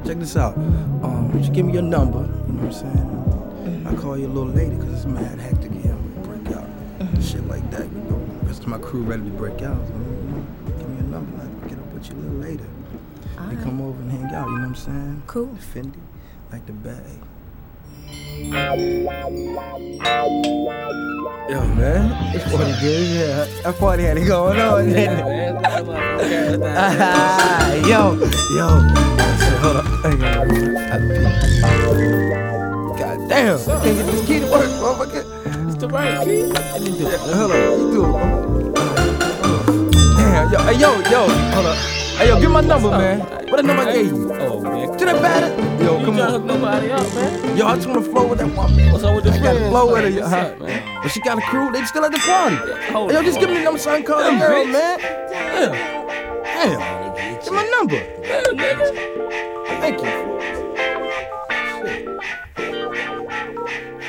check this out. You give me your number, you know what I'm saying? I'll call you a little later because it's mad hectic here. We break out. Shit like that, you know. The rest of my crew ready to break out. So, give me your number and I'll get up with you a little later. You come over and hang out, you know what I'm saying? Cool. Fendi, like the bag. Yo, man, it's party good. Yeah, that party had it going on. Yo. Hold up. God damn, I can't get this key to work, motherfucker. It's the right key. Hold up, you do it. Damn, yo, hold up. Hey, yo, give my number, man. What the number I gave you? Oh, man. To that batter? Yo, come You trying to on. hook nobody up, man? Yo, I just wanna flow with that woman. What's up with the I friends? gotta flow with her, What's huh? up, man? But she got a crew, they still at the party. Hold Hey, yo, on, just give me the number so I can call the girl, man. Yeah. Damn. Give my number. Yeah, nigga.